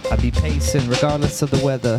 I be pacing regardless of the weather.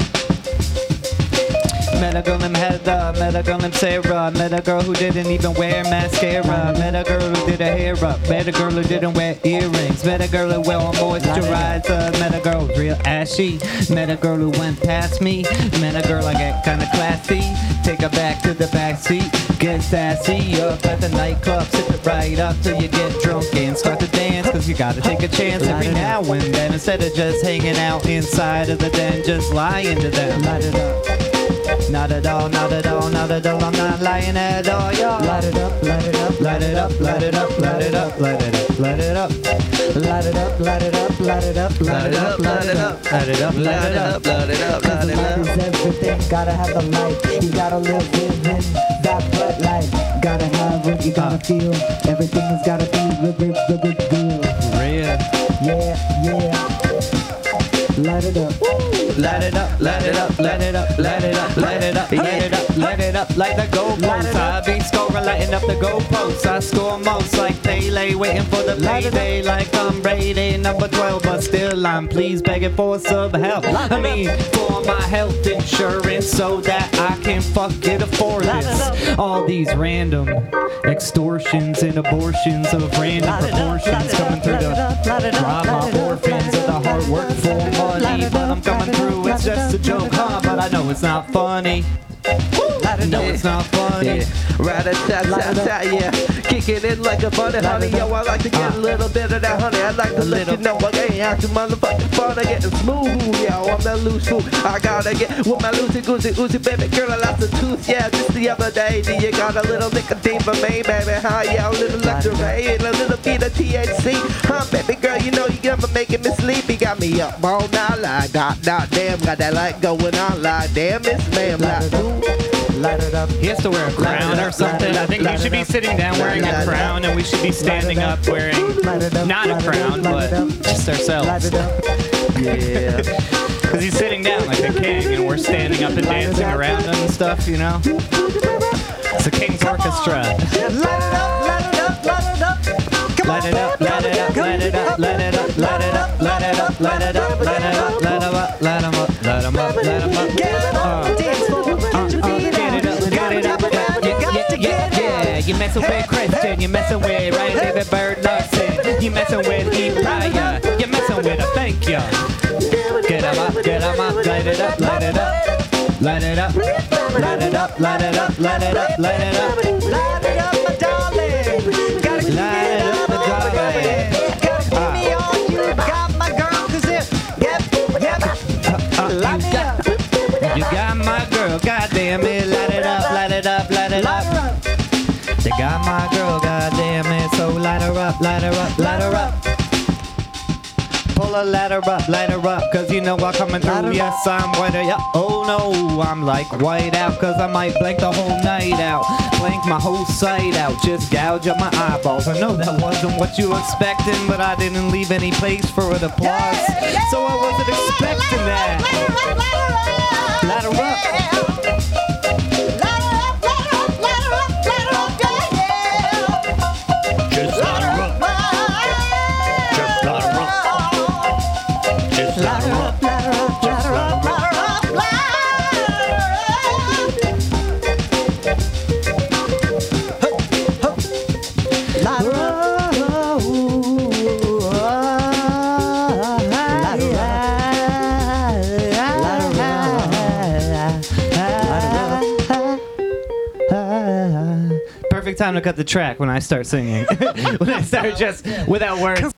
Met a girl named Heather, met a girl named Sarah, met a girl who didn't even wear mascara, met a girl who did her hair up, met a girl who didn't wear earrings, met a girl who wore a moisturizer, met a girl real ashy, met a girl who went past me, met a girl I get kinda classy, take her back to the backseat, get sassy, up at the nightclub, sip it right up till you get drunk and start to dance, cause you gotta take a chance every now and then, instead of just hanging out inside of the den, just lying to them. Light it up. Not at all, not at all, not at all, I'm not lying at all, y'all. Light it up, light it up, light it up, light it up, light it up, light it up, light it up. Light it up, light it up, light it up, light it up, light it up, light it up, light it up, light it up, light it up. Light is everything, gotta have the light. You gotta live within that bright light. Gotta have what you gotta feel. Everything has gotta be real. Real. Yeah. Light it up. Light it up, light it up, light it up, light it up, light it up, light it up, light it up like the goalposts. I be scoring, lighting up the goalposts. I score most like Pele, waiting for the payday like I'm Brady, number 12, but still I'm pleased begging for some help. I mean, for my health insurance so that I can fucking afford this. All these random extortions and abortions of random proportions coming through to rob my orphans of the hard work for money, but I'm coming through. It's just a joke, huh? But I know it's not funny. No, it's not funny. Rat-a-tat-tat-tat, yeah. Kicking it like a bunny, honey. Yo, I like to get a little bit of that honey. I like to let you know I ain't acting motherfucking fun. I getting smooth, yo. I'm that loose fool. I gotta get with my loosey goosey oozy, baby girl. I lost a tooth, yeah. Just the other day, do you got a little nicotine for me, baby? Huh? Yeah, a little luxury and a little bit of THC. Huh, baby girl, you know you never making me sleepy. Got me up all night like goddamn. Got that light going on like damn, Miss Ma'am. Like, Light it up. He has to wear a crown or something. I think he should be sitting down wearing a crown, and we should be standing up wearing not a crown, but just ourselves. yeah. Because he's sitting down like a king, and we're standing up and dancing around him and stuff, you know? It's a king's orchestra. Light it up, light it up, light it up. Light it up, light it up, light it up, light it up, light it up, light it up, light it up, light it up, light 'em up, light 'em up, light 'em up, light 'em up. Get it up, dance floor. Get your feet up. Yeah, you're messing with Christian, you're messing with Ryan David Bird Larson, you're messing with E. Pryor, you're messing with a thank you. Get 'em up, light it up, light it up, light it up, light it up, light it up, light it up, light it up, Light it up, my darling. Gotta keep light it it up, up, my darling. Gotta keep me on. You got my girl, 'cause it, yep. Light me up. You got my girl, goddamn it, light it up, light it up, light it up. You got my girl, goddamn it, so light her up, light her up, light her up. Pull a ladder up, light her up, cause you know I'm coming through, yes, I'm white, yeah, oh no, I'm like white out, cause I might blank the whole night out, blank my whole sight out, just gouge up my eyeballs. I know that wasn't what you were expecting, but I didn't leave any place for an applause, so I wasn't expecting that. Light her up. Just light her up. Just light her up. Just light her up. Just light her up. Perfect time to cut the track when I start singing. When I start just without words.